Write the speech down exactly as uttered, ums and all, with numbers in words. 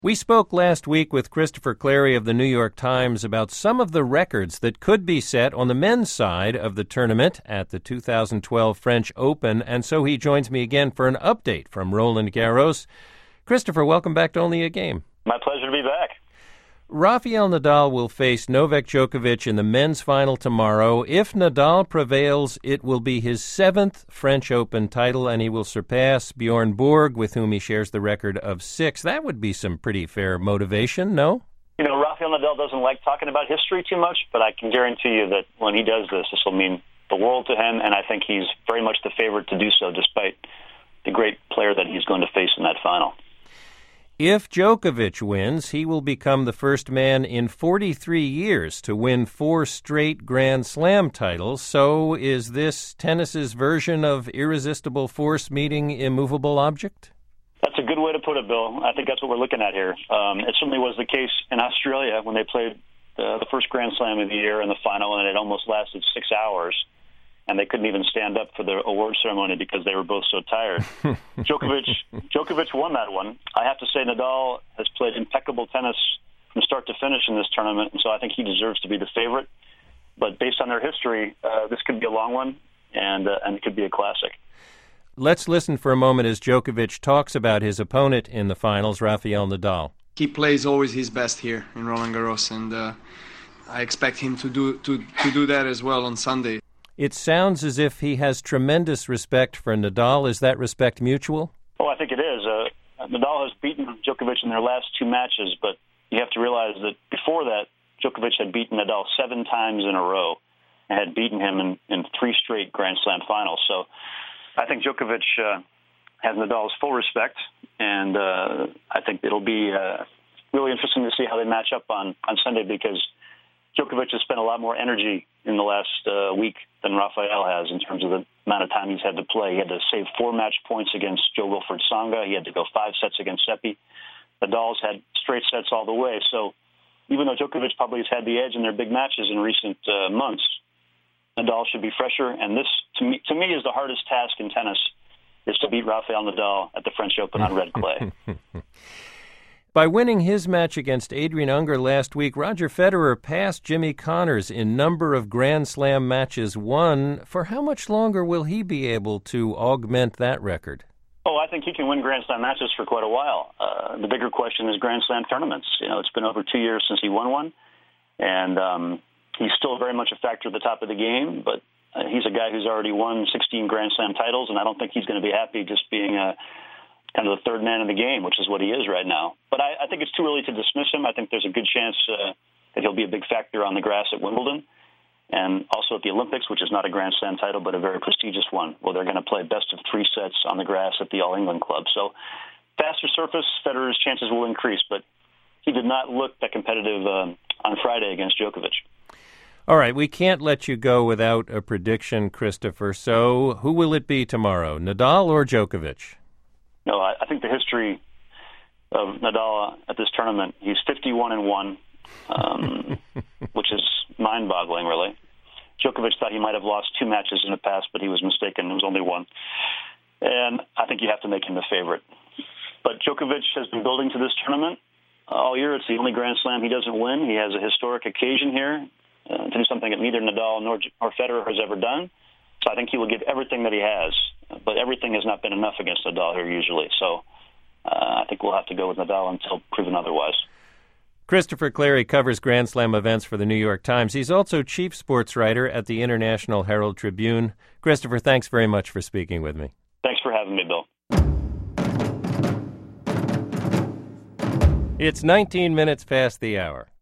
We spoke last week with Christopher Clarey of the New York Times about some of the records that could be set on the men's side of the tournament at the two thousand twelve French Open, and so he joins me again for an update from Roland Garros. Christopher, welcome back to Only a Game. My pleasure to be back. Rafael Nadal will face Novak Djokovic in the men's final tomorrow. If Nadal prevails, it will be his seventh French Open title, and he will surpass Bjorn Borg, with whom he shares the record of six. That would be some pretty fair motivation, no? You know, Rafael Nadal doesn't like talking about history too much, but I can guarantee you that when he does this, this will mean the world to him, and I think he's very much the favorite to do so, despite the great player that he's going to face in that final. If Djokovic wins, he will become the first man in forty-three years to win four straight Grand Slam titles. So is this tennis's version of irresistible force meeting immovable object? That's a good way to put it, Bill. I think that's what we're looking at here. Um, it certainly was the case in Australia when they played the, the first Grand Slam of the year in the final, and it almost lasted six hours. And they couldn't even stand up for the award ceremony because they were both so tired. Djokovic Djokovic won that one. I have to say Nadal has played impeccable tennis from start to finish in this tournament, and so I think he deserves to be the favorite. But based on their history, uh, this could be a long one, and uh, and it could be a classic. Let's listen for a moment as Djokovic talks about his opponent in the finals, Rafael Nadal. He plays always his best here in Roland Garros, and uh, I expect him to do to, to do that as well on Sunday. It sounds as if he has tremendous respect for Nadal. Is that respect mutual? Oh, I think it is. Uh, Nadal has beaten Djokovic in their last two matches, but you have to realize that before that, Djokovic had beaten Nadal seven times in a row and had beaten him in, in three straight Grand Slam finals. So I think Djokovic uh, has Nadal's full respect, and uh, I think it'll be uh, really interesting to see how they match up on, on Sunday, because Djokovic has spent a lot more energy in the last uh, week than Rafael has in terms of the amount of time he's had to play. He had to save four match points against Jo-Wilfried Tsonga. He had to go five sets against Seppi. Nadal's had straight sets all the way. So even though Djokovic probably has had the edge in their big matches in recent uh, months, Nadal should be fresher. And this, to me, to me, is the hardest task in tennis, is to beat Rafael Nadal at the French Open on red clay. By winning his match against Adrian Unger last week, Roger Federer passed Jimmy Connors in number of Grand Slam matches won. For how much longer will he be able to augment that record? Oh, I think he can win Grand Slam matches for quite a while. Uh, the bigger question is Grand Slam tournaments. You know, it's been over two years since he won one, and um, he's still very much a factor at the top of the game, but uh, he's a guy who's already won sixteen Grand Slam titles, and I don't think he's going to be happy just being a kind of the third man in the game, which is what he is right now. But I, I think it's too early to dismiss him. I think there's a good chance uh, that he'll be a big factor on the grass at Wimbledon and also at the Olympics, which is not a Grand Slam title, but a very prestigious one, where they're going to play best of three sets on the grass at the All England Club. So faster surface, Federer's chances will increase, but he did not look that competitive um, on Friday against Djokovic. All right, we can't let you go without a prediction, Christopher. So who will it be tomorrow, Nadal or Djokovic? No, I, I think the history of Nadal at this tournament, he's fifty-one and one, um, which is mind-boggling, really. Djokovic thought he might have lost two matches in the past, but he was mistaken. It was only one. And I think you have to make him the favorite. But Djokovic has been building to this tournament all year. It's the only Grand Slam he doesn't win. He has a historic occasion here uh, to do something that neither Nadal nor, nor Federer has ever done. So I think he will give everything that he has. But everything has not been enough against Nadal here usually. So uh, I think we'll have to go with Nadal until proven otherwise. Christopher Clarey covers Grand Slam events for the New York Times. He's also chief sports writer at the International Herald Tribune. Christopher, thanks very much for speaking with me. Thanks for having me, Bill. It's nineteen minutes past the hour.